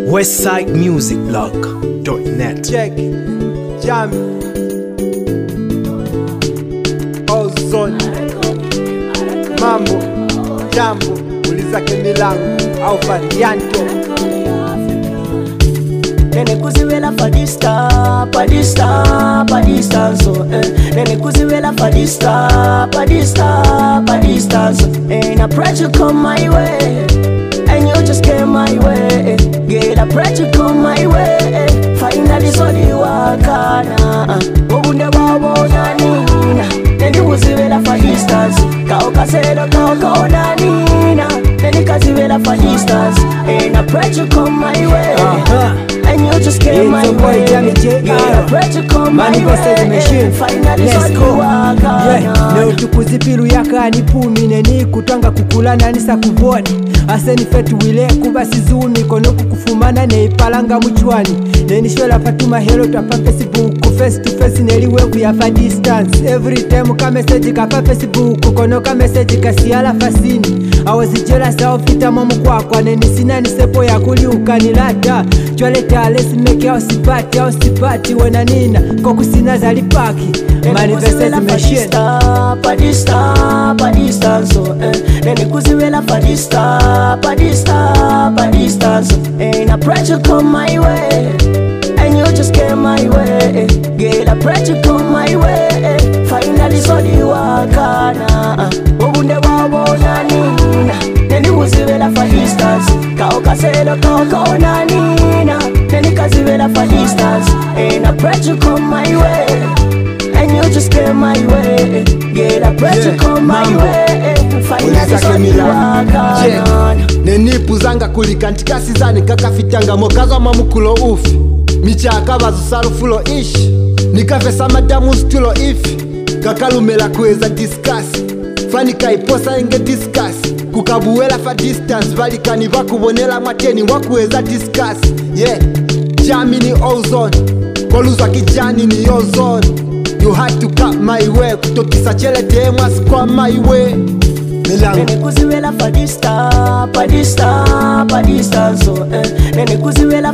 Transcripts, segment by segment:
westsidemusicblog.net. Check Jam Ozone Mambo Jambo uliza kemilangu au varianto Nene kuziwela fadista so Nene kuziwela fadista so Ain't a pressure come my way And you just came my way Get a pressure come my way Finally so di wakana Obunde wabo nanina Nene kuziwela fadista Kao kaselo kao kaonanina Nene kuziwela fadista Ain't a pressure come my way And you just came my way. Yeah, pressure come my way. Finally so you walk on. Leo tukuzipiru yaka ni pumine ni kutanga kukulana nisa kuvoni Aseni fetu wile kubasi zuni kono kukufumana ne ipalanga mchuani Nenishola patuma hero tapa Facebook face to face neliwe kuyafa distance Every time ka message kapa Facebook kono ka message kasiala fasini Awazi jealous au fita mamu kwa nenisina nisepo ya kuliuka nilata Chwaleta lesi meke au sipati wena nina Kokusina zalipaki Manifested machine Padista so Nene kuziwela padista so Ain't a pressure come my way And you just came my way Get a pressure come my way Finally so di wakana Obunde wabo nanina Nene kuziwela padista Kao kaselo kao kaonanina Nene kuziwela padista Ain't a pressure come my way And you just came my way Get a pressure come my way Finally so you walk on Nenipu zanga kulikantika sizani kakafitanga mokazo mamukulo ufi Michaka bazu sarufulo ishi Nikafesa madamu stulo ifi Kakalumela kuweza discuss Fani kaiposa inge discuss Kukabuwela fa distance Valikani vakubonela mateni wakuweza discuss Yeah, Jamini ozone Koluzwa kijani ni ozone You had to cut my way Kutokisa chele demwa skwa my way Nene kuziwela padista so Nene kuziwela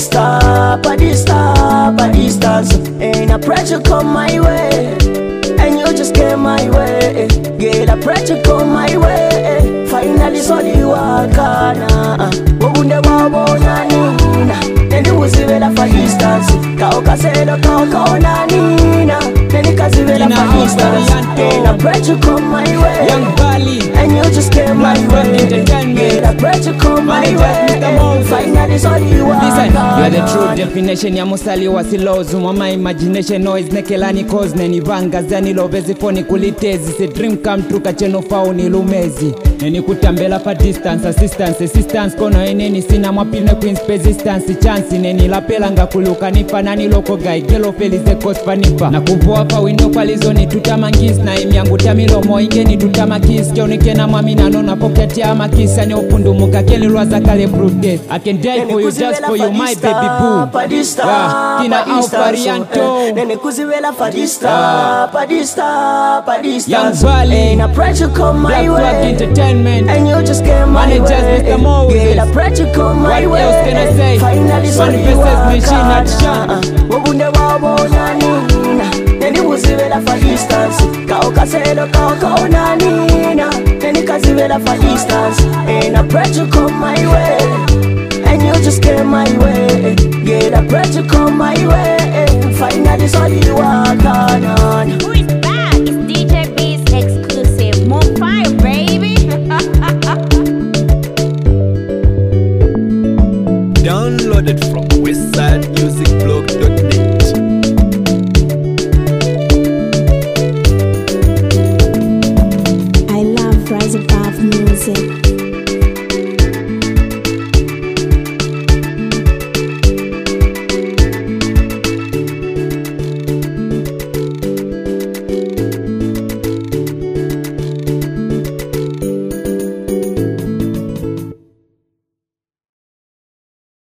padista so Ain't a pressure come my way And you just came my way Get a pressure come my way Finally so di wakana Obunde wabo nanina Nene kuziwela padista Kao kaselo kao kaonanina Nene kuziwela padista Ain't a pressure come my way Young Bali And you just came my way Get a pressure come my way Finally so you are Listen, you're the true definition ya musali wa silozu Mama imagination noise nekelani cause Neni vanga zani lovezi foni kulitezi Se dream come true kacheno fao ni lumezi Neni kutambela pa distance assistance kono eneni sina mwapine queen's persistence chance Neni lapela nga kuluka nipa nani loko guy Gelo felize cause panipa Na kupoa pa window palizoni tutamangis Na imiangu tamilomo ingeni tutamakis Kionike na mwamina nona pocket ya makisa Ni upundu muka keli lwaza kale brute I can die for you just for you my baby boo Kina au varianto Nene kuziwela padista Young Bali Ain't a pressure come my Black way Entertainment And you just came my way Managers Mr. Moses Get a pressure come my way What else can I say? Finally so you Manifested machine at wakana Obunde wabo nanina Nene kuziwela padista Kao kaselo kao kaonanina Nene kuziwela padista Ain't a pressure come my way And you just came my way Get a pressure come my way Finally so you walk on